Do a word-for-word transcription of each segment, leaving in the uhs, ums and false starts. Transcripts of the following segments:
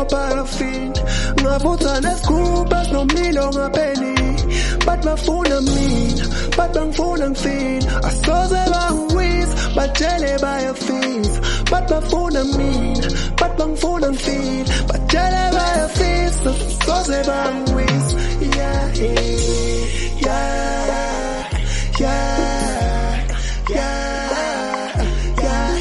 ngoparafin ngavutha nesigubhu esinomlilo ngapheli but bafuna mina but bangifuna ngifile asoze bangiwisa batshele bayafisa but bafuna mina but bangifuna ngifile batshele bayafisa asoze bangiwisa yeah yeah yeah yeah yeah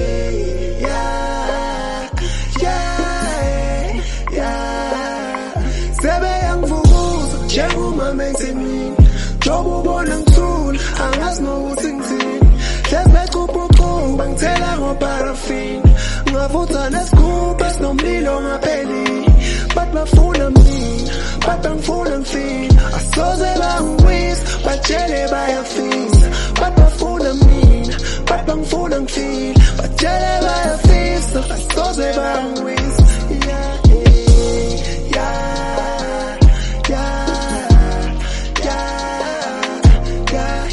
yeah yeah sebe yangivukuza njengomama ensimini njoba ubona ngithula angazi nokuthi ngithini hlezi becuphucuphu bangithela ngoparafin ngavutha nesigubhu esinomlilo ngapheli but bafuna mina but bangifuna ngifile asoze bangiwisa batshele bayafisa but bafuna mina but bangifuna ngifile batshele bayafisa asoze bangiwisa yeah yeah yeah yeah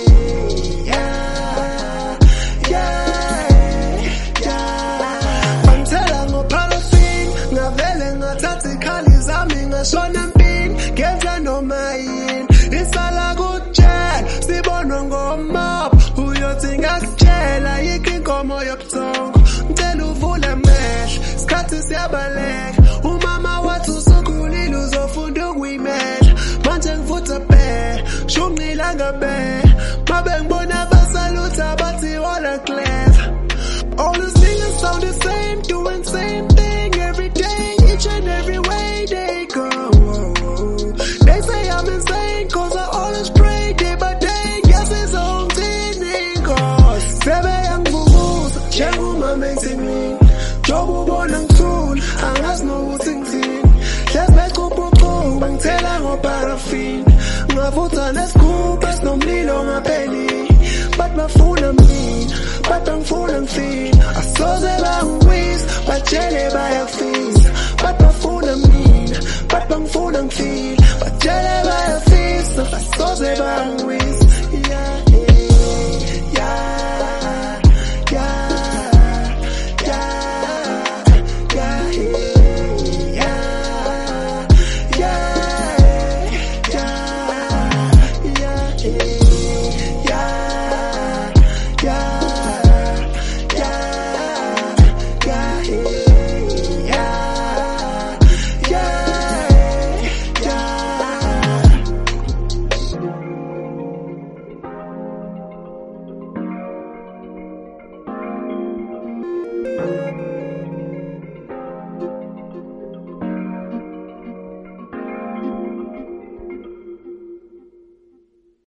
yeah yeah bangithela ngoparafin ngavele ngathatha ikhali zami ngashona empini ngenza noma yini isala kutshela sibonwa ngomap uyothi ngakutshela yikho inkomo yobuthongo ngicela uvule amehlo isikhathi siyabaleka umama wathi usukhulile uzofunda ukuyimela manje ngivutha phela shungqila ngabela mabe ngibona abasalutha bathi wona clever all these niggas sound the same doing same thing every day each and every way they go they say I'm insane cause I always pray day by day yes it's on cause sebe yangivukuza njengomama ensimini njoba ubona ngithula angazi nokuthi ngithini hlezi becuphucuphu bangithela ngoparafin ngavutha nesigubhu esinomlilo ngapheli but bafuna mina but bangifuna ngifile asoze bangiwisa batshele bayafisa